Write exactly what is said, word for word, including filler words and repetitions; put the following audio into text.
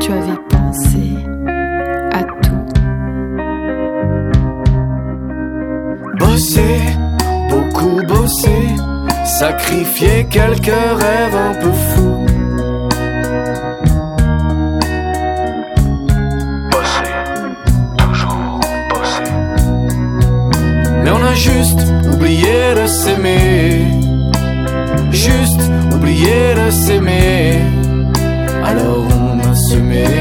tu avais pensé à tout. Bosser, beaucoup bosser, sacrifier quelques rêves un peu fous. Bosser, toujours bosser. Mais on a juste oublié de s'aimer, juste oublié de s'aimer. Alors on a semé